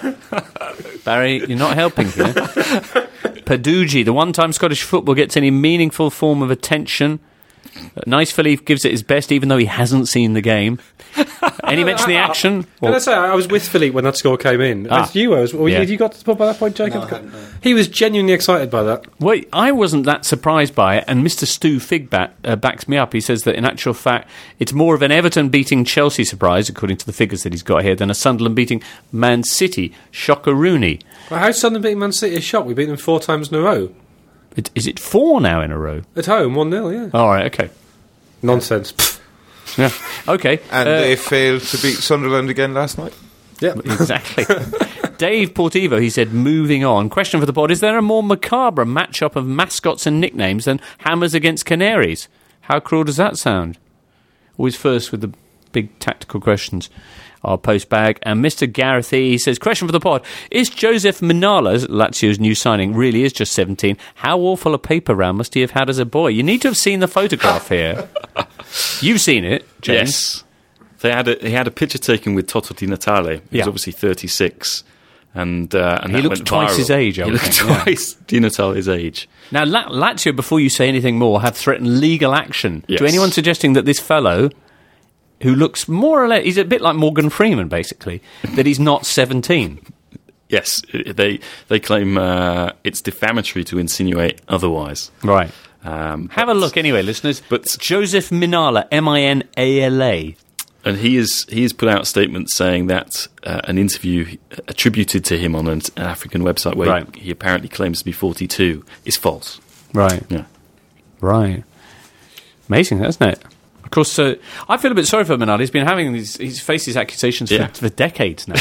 Barry, you're not helping here. Paducci, the one time Scottish football gets any meaningful form of attention. Nice Philippe gives it his best, even though he hasn't seen the game. Any mention of the action? Can I say, I was with Philippe when that score came in. Ah. As you were. Yeah. Had you got to the pub by that point, Jacob? No, I hadn't, no. He was genuinely excited by that. Wait, I wasn't that surprised by it, and Mr. Stu Figbat backs me up. He says that in actual fact, it's more of an Everton beating Chelsea surprise, according to the figures that he's got here, than a Sunderland beating Man City. Shocker-Rooney. Well, how's Sunderland beating Man City a shot? We beat them 4 times in a row. Is it 4 now in a row? At home, 1-0, yeah. All right, okay. Nonsense. Pfft. Yeah, okay. And they failed to beat Sunderland again last night. Yeah. Exactly. Dave Portivo, he said, moving on. Question for the pod, is there a more macabre matchup of mascots and nicknames than Hammers against Canaries? How cruel does that sound? Always first with the big tactical questions. Our post bag. And Mr. Gareth E. he says, question for the pod, is Joseph Minala, Lazio's new signing, really is just 17? How awful a paper round must he have had as a boy? You need to have seen the photograph here. You've seen it, James. Yes. He had a picture taken with Toto Di Natale. He Yeah. was obviously 36. And He that looked went twice viral. his age, I He would looked think, yeah. twice Di Natale's age. Now, Lazio, before you say anything more, have threatened legal action Yes. to anyone suggesting that this fellow, who looks more or less, he's a bit like Morgan Freeman, basically, that he's not 17. Yes, they claim it's defamatory to insinuate otherwise. Right. Have Have a look anyway, listeners. But Joseph Minala, Minala. And he has put out statements saying that an interview attributed to him on an African website where Right. he apparently claims to be 42 is false. Right. Yeah. Right. Amazing, isn't it? Of course, I feel a bit sorry for Minala. He's been having he's faced these accusations Yeah. for decades now.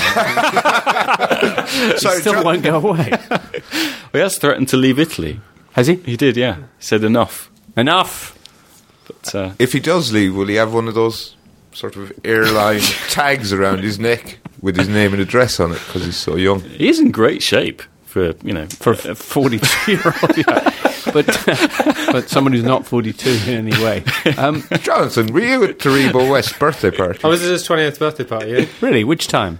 Sorry, He still John- won't go away. Well, he has threatened to leave Italy. Has he? He did, yeah. He said enough. Enough. But If he does leave, will he have one of those sort of airline tags around his neck with his name and address on it because he's so young? he is in great shape for, For a 42-year-old, yeah. But someone who's not 42 in any way. Jonathan, were you at Taribo West's birthday party? I was at his 20th birthday party, yeah. Really? Which time?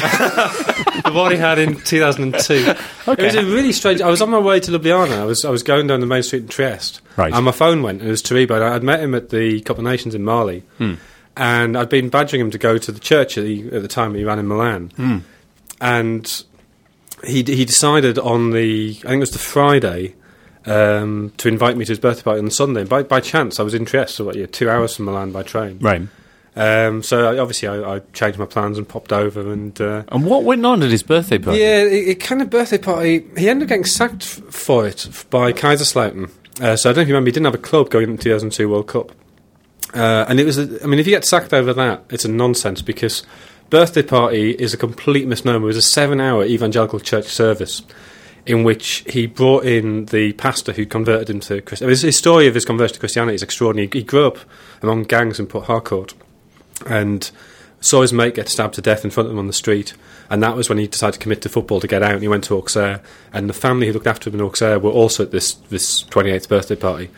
The one he had in 2002. It was a really strange. I was on my way to Ljubljana. I was going down the main street in Trieste, Right. and my phone went. And it was Taribo. I'd met him at the Cup of Nations in Mali, and I'd been badgering him to go to the church at the time he ran in Milan, and he decided on I think it was the Friday. To invite me to his birthday party on the Sunday. By chance, I was in Trieste, so 2 hours from Milan by train. Right. So I changed my plans and popped over and. And what went on at his birthday party? Yeah, it kind of birthday party. He ended up getting sacked for it by Kaiserslautern. So I don't know if you remember, he didn't have a club going into the 2002 World Cup. And it was, if you get sacked over that, it's a nonsense because birthday party is a complete misnomer. It was a 7-hour evangelical church service in which he brought in the pastor who converted him to Christianity. His story of his conversion to Christianity is extraordinary. He grew up among gangs in Port Harcourt and saw his mate get stabbed to death in front of him on the street, and that was when he decided to commit to football to get out, and he went to Auxerre, and the family who looked after him in Auxerre were also at this 28th birthday party.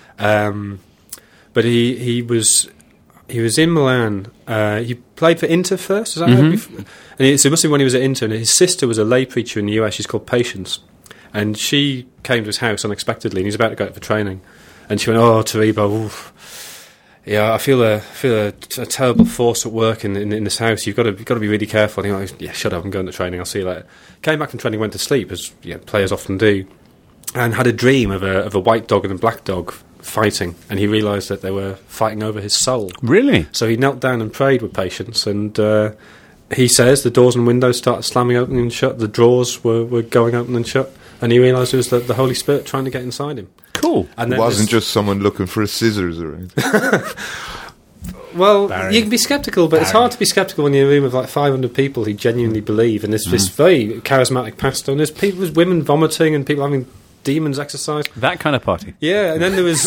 But he was in Milan. He played for Inter first, is that right? And so it must be when he was at Inter, and his sister was a lay preacher in the US. She's called Patience, and she came to his house unexpectedly, and he was about to go out for training, and she went, "Oh, Taribo, oof. Yeah, I feel a terrible force at work in this house. You've got to be really careful." And he went, "Yeah, shut up, I'm going to training, I'll see you later." Came back from training, went to sleep, as players often do, and had a dream of a white dog and a black dog fighting, and he realised that they were fighting over his soul. Really? So he knelt down and prayed with Patience, and he says the doors and windows started slamming open and shut, the drawers were going open and shut, and he realised it was the Holy Spirit trying to get inside him. Cool. And It wasn't just someone looking for scissors or anything. Well, Barry. you can be sceptical, but it's hard to be sceptical when you're in a room of like 500 people who genuinely believe, and there's this very charismatic pastor, and there's women vomiting and people having demons exercise. That kind of party. Yeah, and then there was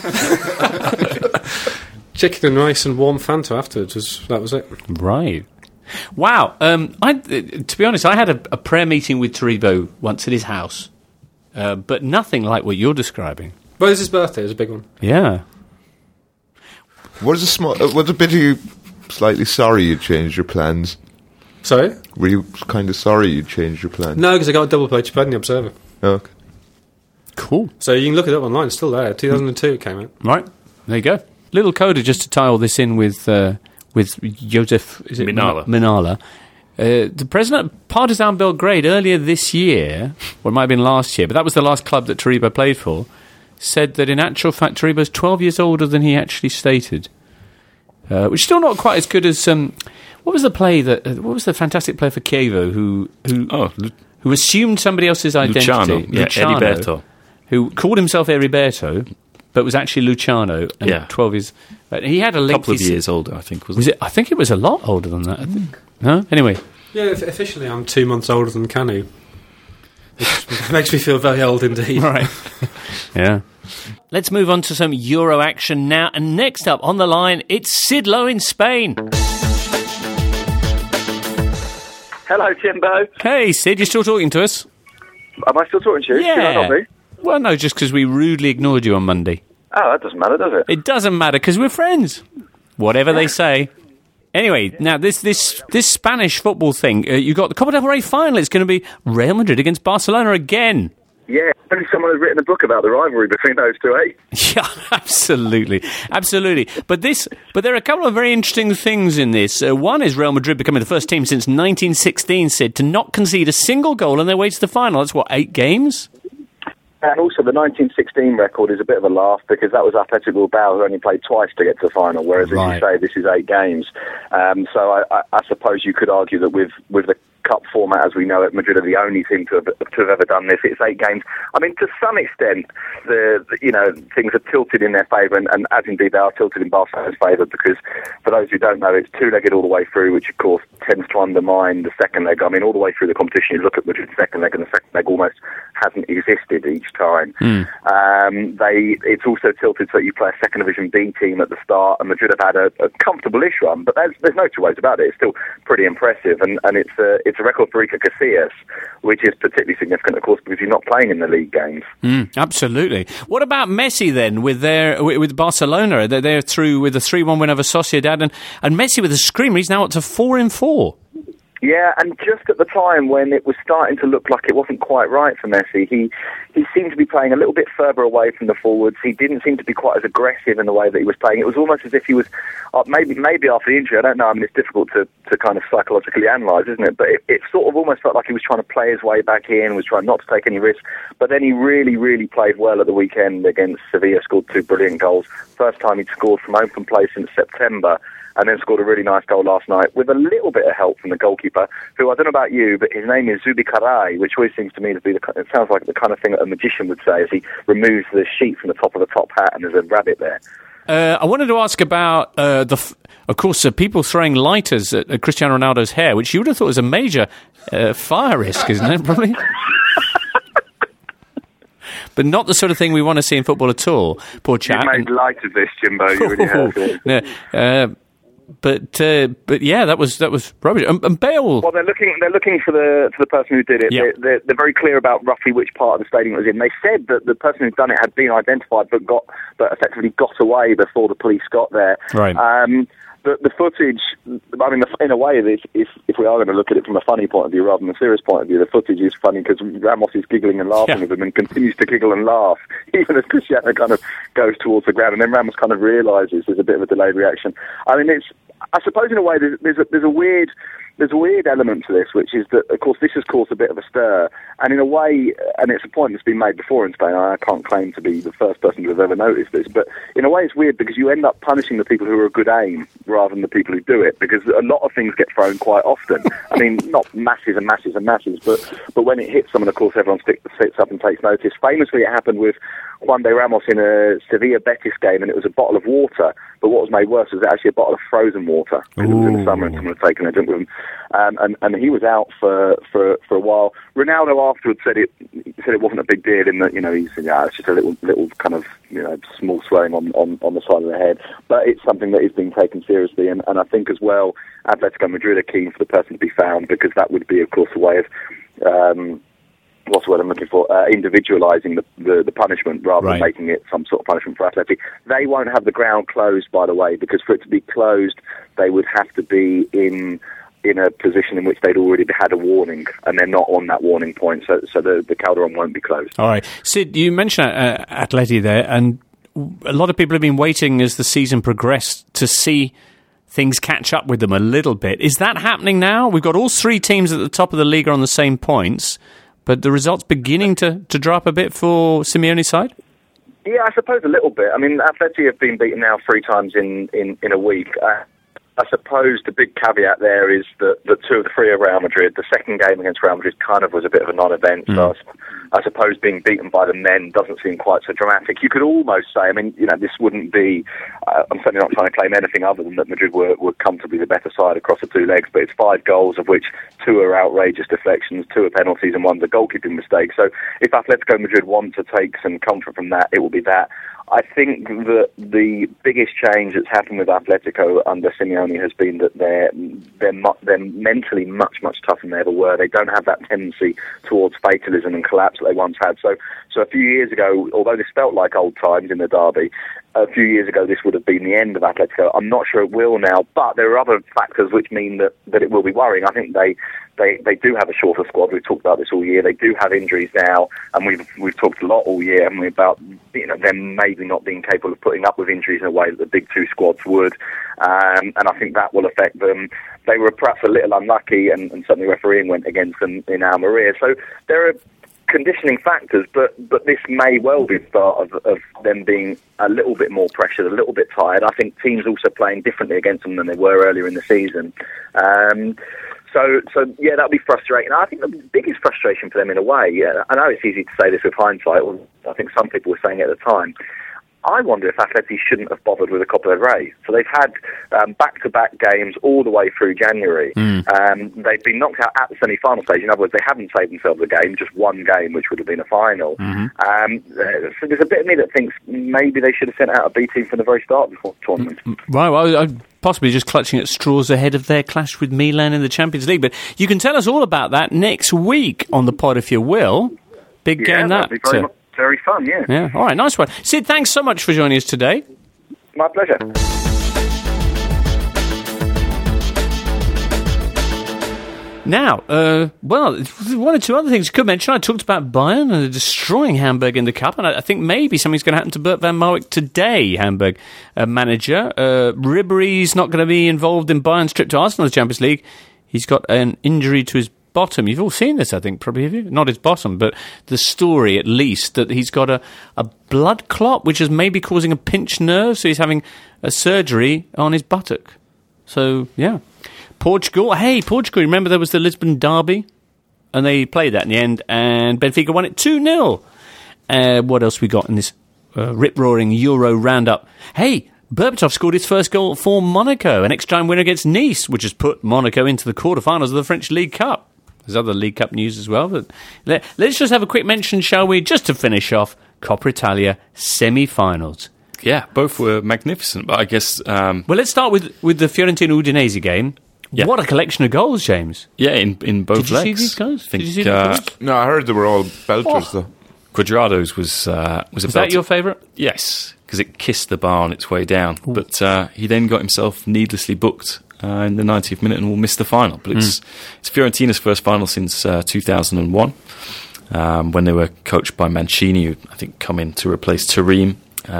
chicken and rice and warm Fanta afterwards. That was it. Right. Wow. To be honest, I had a prayer meeting with Taribo once at his house, but nothing like what you're describing. But it was his birthday. It was a big one. Yeah. Was a bit of you slightly sorry you changed your plans? Sorry? Were you kind of sorry you changed your plans? No, because I got a double page spread in the Observer. Oh, okay. Cool. So you can look it up online. It's still there. 2002 it came out. Right. There you go. Little coda just to tie all this in with Josef Minala. The president of Partizan Belgrade earlier this year, or it might have been last year, but that was the last club that Taribo played for, said that in actual fact Taribo's 12 years older than he actually stated, which is still not quite as good as what was the fantastic player for Chievo who assumed somebody else's identity? Luciano. Heriberto. Who called himself Heriberto, but was actually Luciano. And 12 years. He had a lengthy... couple of years older, I think, wasn't it? I think it was a lot older than that. I think. No? Anyway. Yeah, officially I'm 2 months older than Canu. Which makes me feel very old indeed. Right. Yeah. Let's move on to some Euro action now. And next up on the line, it's Sid Lowe in Spain. Hello, Timbo. Hey, Sid, you're still talking to us? Am I still talking to you? Yeah. Should I not be? Well, no, just because we rudely ignored you on Monday. Oh, that doesn't matter, does it? It doesn't matter because we're friends. Whatever they say. Anyway, now this Spanish football thing, you got the Copa del Rey final. It's going to be Real Madrid against Barcelona again. Yeah, only someone has written a book about the rivalry between those two, eh? Yeah, absolutely. But there are a couple of very interesting things in this. One is Real Madrid becoming the first team since 1916, Sid, to not concede a single goal on their way to the final. That's 8 games? And also the 1916 record is a bit of a laugh because that was Athletic Bilbao who only played twice to get to the final, whereas as you say, this is 8 games. So I suppose you could argue that with the Cup format as we know it, Madrid are the only team to have ever done this. It's 8 games. I mean, to some extent, things are tilted in their favour, and as indeed they are tilted in Barcelona's favour, because for those who don't know, it's 2-legged all the way through, which of course tends to undermine the second leg. I mean, all the way through the competition, you look at Madrid's second leg, and the second leg almost hasn't existed each time. It's also tilted so that you play a second division B team at the start, and Madrid have had a comfortable-ish run, but there's no two ways about it. It's still pretty impressive, and it's a record for Iker Casillas, which is particularly significant, of course, because he's not playing in the league games. Absolutely. What about Messi then with Barcelona? They're through with a 3-1 win over Sociedad, and Messi with a screamer. He's now up to 4-4. Yeah, and just at the time when it was starting to look like it wasn't quite right for Messi, he seemed to be playing a little bit further away from the forwards. He didn't seem to be quite as aggressive in the way that he was playing. It was almost as if he was, maybe after the injury, I don't know, I mean, it's difficult to kind of psychologically analyse, isn't it? But it sort of almost felt like he was trying to play his way back in, was trying not to take any risks. But then he really, really played well at the weekend against Sevilla, scored 2 brilliant goals. First time he'd scored from open play since September, and then scored a really nice goal last night with a little bit of help from the goalkeeper, who I don't know about you, but his name is Zubikaray, which always seems to me to be it sounds like the kind of thing that a magician would say as he removes the sheet from the top of the top hat and there's a rabbit there. I wanted to ask about, of course, people throwing lighters at Cristiano Ronaldo's hair, which you would have thought was a major fire risk, isn't it, probably? but not the sort of thing we want to see in football at all. Poor chap. You made light of this, Jimbo. You really have. But yeah, that was rubbish. And Bale. Well, they're looking for the person who did it. Yeah. They're very clear about roughly which part of the stadium it was in. They said that the person who'd done it had been identified, but effectively got away before the police got there. Right. The footage, I mean, in a way, if we are going to look at it from a funny point of view rather than a serious point of view, the footage is funny because Ramos is giggling and laughing with him and continues to giggle and laugh, even as Cristiano kind of goes towards the ground, and then Ramos kind of realises there's a bit of a delayed reaction. I mean, I suppose in a way there's a weird element to this, which is that, of course, this has caused a bit of a stir, and in a way, and it's a point that's been made before in Spain, I can't claim to be the first person to have ever noticed this, but in a way it's weird because you end up punishing the people who are a good aim rather than the people who do it, because a lot of things get thrown quite often. I mean, not masses and masses and masses, but when it hits someone, of course, everyone sits up and takes notice. Famously, it happened with Juan de Ramos in a Sevilla-Betis game, and it was a bottle of water, but what was made worse was actually a bottle of frozen water, because it was in the summer and someone had taken a drink with him. And he was out for a while. Ronaldo afterwards said it wasn't a big deal, in that, you know, he said, it's just a little kind of, you know, small swelling on the side of the head, but it's something that is being taken seriously, and I think as well Atletico Madrid are keen for the person to be found, because that would be, of course, a way of what's the word I'm looking for, individualising the punishment rather than making it some sort of punishment for Atleti. They won't have the ground closed, by the way, because for it to be closed they would have to be in a position in which they'd already had a warning, and they're not on that warning point, so the Calderon won't be closed. All right. Sid, you mentioned Atleti there, and a lot of people have been waiting as the season progressed to see things catch up with them a little bit. Is that happening now? We've got all three teams at the top of the league are on the same points, but the results beginning to drop a bit for Simeone's side? Yeah, I suppose a little bit. I mean, Atleti have been beaten now 3 times in a week. I suppose the big caveat there is that 2 of the 3 are Real Madrid. The second game against Real Madrid kind of was a bit of a non-event. So I suppose being beaten by the men doesn't seem quite so dramatic. You could almost say, I mean, you know, this wouldn't be, I'm certainly not trying to claim anything other than that Madrid were comfortably the better side across the 2 legs, but it's 5 goals, of which 2 are outrageous deflections, 2 are penalties, and 1's a goalkeeping mistake. So if Atletico Madrid want to take some comfort from that, it will be that. I think that the biggest change that's happened with Atletico under Simeone has been that they're mentally much tougher than they ever were. They don't have that tendency towards fatalism and collapse that they once had. So a few years ago, although this felt like old times in the derby, a few years ago this would have been the end of Atletico. I'm not sure it will now, but there are other factors which mean that it will be worrying. I think they do have a shorter squad. We've talked about this all year. They do have injuries now, and we've talked a lot all year, haven't we, about, you know, them maybe not being capable of putting up with injuries in a way that the big 2 squads would, and I think that will affect them. They were perhaps a little unlucky, and certainly refereeing went against them in Almeria. So there are conditioning factors, but this may well be the start of them being a little bit more pressured, a little bit tired. I think teams also playing differently against them than they were earlier in the season. So yeah, that'll be frustrating. I think the biggest frustration for them, in a way, I know it's easy to say this with hindsight, or I think some people were saying it at the time, I wonder if Atleti shouldn't have bothered with a Copa del Rey. So they've had back-to-back games all the way through January. They've been knocked out at the semi-final stage. In other words, they haven't saved themselves a game, just one game, which would have been a final. So there's a bit of me that thinks maybe they should have sent out a B team from the very start before the tournament. Right, well, I'm possibly just clutching at straws ahead of their clash with Milan in the Champions League. But you can tell us all about that next week on the pod, if you will. Big game that. Very fun, yeah. Yeah, all right, nice one. Sid, thanks so much for joining us today. My pleasure. Now, well, one or two other things you could mention. I talked about Bayern and destroying Hamburg in the Cup, and I think maybe something's going to happen to Bert van Marwijk today, Hamburg manager. Ribéry's not going to be involved in Bayern's trip to Arsenal in the Champions League. He's got an injury to his bottom. You've all seen this, I think, probably, have you? Not his bottom, but the story, at least, that he's got a blood clot, which is maybe causing a pinched nerve, so he's having a surgery on his buttock. So, yeah. Portugal, remember there was the Lisbon derby? And they played that in the end, and Benfica won it 2-0. What else we got in this rip-roaring Euro roundup? Hey, Berbatov scored his first goal for Monaco, an extra-time winner against Nice, which has put Monaco into the quarterfinals of the French League Cup. There's other League Cup news as well, but let's just have a quick mention, shall we, just to finish off, Coppa Italia semi-finals. Yeah, both were magnificent, but I guess... Well, let's start with the Fiorentina-Udinese game. Yeah. What a collection of goals, James. Yeah, in both Did you see legs. these goals? Think, Did you see the goals? No, I heard they were all belters, though. Quadrado's was a Was that your favourite? Yes, because it kissed the bar on its way down. Ooh. But he then got himself needlessly booked in the 90th minute and will miss the final. But it's Fiorentina's first final since 2001, when they were coached by Mancini, who I think come in to replace Tarim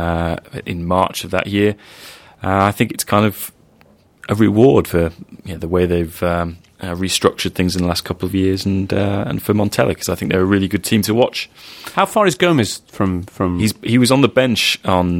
in March of that year. I think it's kind of a reward for the way they've restructured things in the last couple of years, and for Montella, because I think they're a really good team to watch. How far is Gomez from? He was on the bench on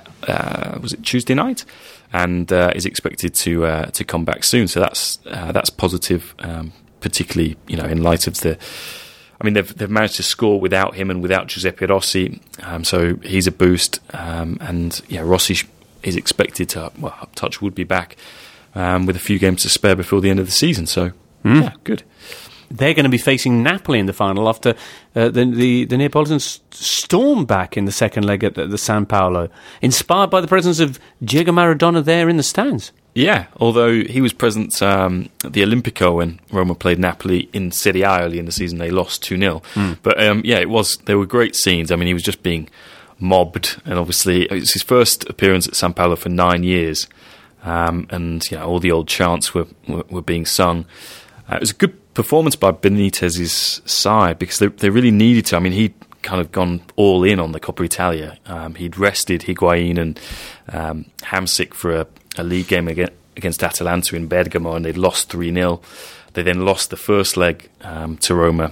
was it Tuesday night, and is expected to come back soon. So that's positive, particularly in light of the. I mean, they've managed to score without him and without Giuseppe Rossi, so he's a boost. And Rossi is expected to, touch wood, be back with a few games to spare before the end of the season. So, yeah, good. They're going to be facing Napoli in the final after the Neapolitans stormed back in the second leg at the San Paolo, inspired by the presence of Diego Maradona there in the stands. Yeah, although he was present at the Olimpico when Roma played Napoli in Serie A early in the season. They lost 2-0. But, there were great scenes. I mean, he was just being mobbed, and obviously it was his first appearance at San Paolo for 9 years. And all the old chants were being sung. It was a good performance by Benitez's side, because they really needed to. I mean, he'd kind of gone all in on the Coppa Italia. He'd rested Higuain and Hamsik for a league game against Atalanta in Bergamo, and they'd lost 3-0. They then lost the first leg to Roma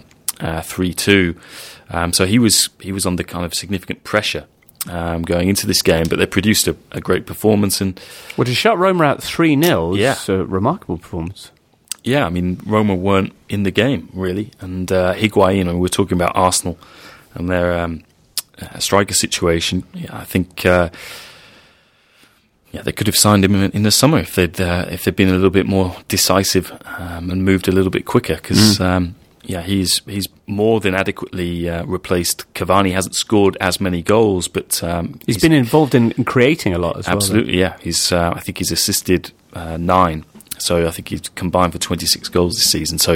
3-2. So he was under kind of significant pressure going into this game, but they produced a great performance. And to shut Roma out 3-0 is a remarkable performance. Yeah, I mean, Roma weren't in the game, really. And Higuain, and we're talking about Arsenal and their striker situation. Yeah, I think they could have signed him in the summer if they'd been a little bit more decisive and moved a little bit quicker, because he's more than adequately replaced Cavani. Hasn't scored as many goals, but he's been involved in creating a lot as well. Absolutely, yeah. I think he's assisted 9. So I think he's combined for 26 goals this season. So,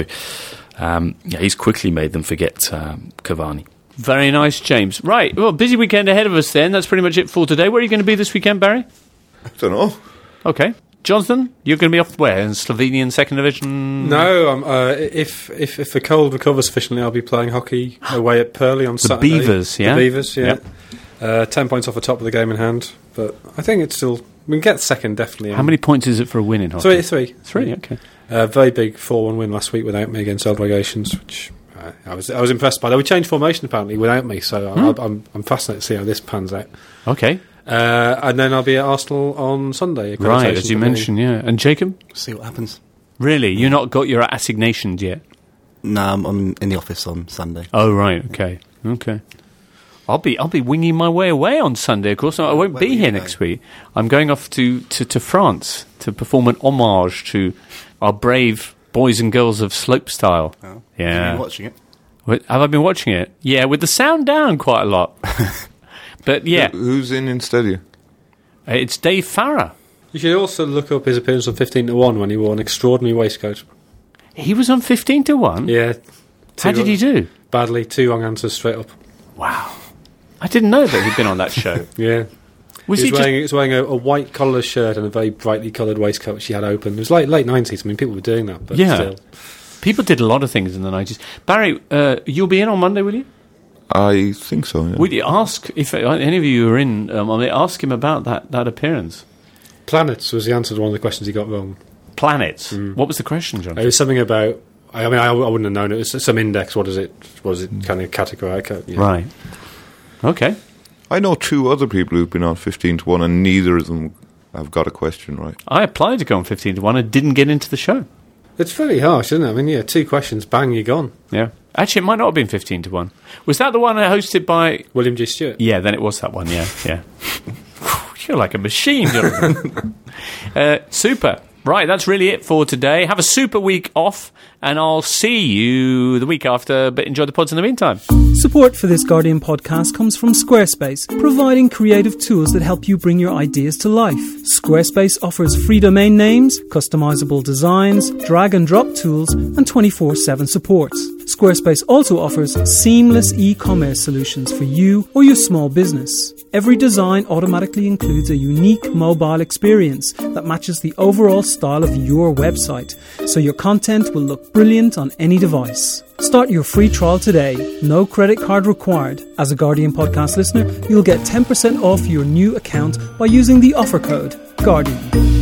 he's quickly made them forget Cavani. Very nice, James. Right, well, busy weekend ahead of us then. That's pretty much it for today. Where are you going to be this weekend, Barry? I don't know. Okay. Jonathan, you're going to be off where? In Slovenian second division? No, if the cold recovers sufficiently, I'll be playing hockey away at Purley on Saturday. Beavers, yeah? The Beavers, yeah. Yep. 10 points off the top of the game in hand. But I think it's still... We can get second, definitely. How many points is it for a win in hockey? 3. 3, okay. Very big 4-1 win last week without me against Old Legations, which I was impressed by. They would change formation apparently without me, so I'm fascinated to see how this pans out. Okay. And then I'll be at Arsenal on Sunday. Right, as you mentioned, yeah. And Jacob? See what happens. Really? You've not got your assignations yet? No, I'm in the office on Sunday. Oh, right, okay. I'll be winging my way away on Sunday, of course. I won't be here next week. I'm going off to France to perform an homage to our brave boys and girls of slopestyle. Oh. Yeah. Have you been watching it? Have I been watching it? Yeah, with the sound down quite a lot. But yeah. Who's in instead of you? It's Dave Farah. You should also look up his appearance on 15-1 when he wore an extraordinary waistcoat. He was on 15-1? Yeah. How did he do? Badly. 2 wrong answers straight up. Wow. I didn't know that he'd been on that show. Yeah. He was wearing a white collarless shirt and a very brightly coloured waistcoat which he had open. It was like late 90s. I mean, people were doing that, but still. People did a lot of things in the 90s. Barry, you'll be in on Monday, will you? I think so, yeah. Would you ask, if any of you are in, ask him about that appearance? Planets was the answer to one of the questions he got wrong. Planets? What was the question, John? It was something about... I wouldn't have known. It was some index. What is it kind of categorise? Yeah. Right. Okay. I know 2 other people who've been on 15-1 and neither of them have got a question right. I applied to go on 15-1 and didn't get into the show. It's very harsh, isn't it? I mean, 2 questions, bang, you're gone. Yeah. Actually, it might not have been 15-1. Was that the one hosted by... William G. Stewart? Yeah, then it was that one, yeah. You're like a machine, Jonathan. Super. Right, that's really it for today. Have a super week off, and I'll see you the week after, but enjoy the pods in the meantime. Support for this Guardian podcast comes from Squarespace, providing creative tools that help you bring your ideas to life. Squarespace offers free domain names, customizable designs, drag and drop tools, and 24/7 support. Squarespace also offers seamless e-commerce solutions for you or your small business. Every design automatically includes a unique mobile experience that matches the overall style of your website, so your content will look brilliant on any device. Start your free trial today. No credit card required. As a Guardian podcast listener, you'll get 10% off your new account by using the offer code GUARDIAN.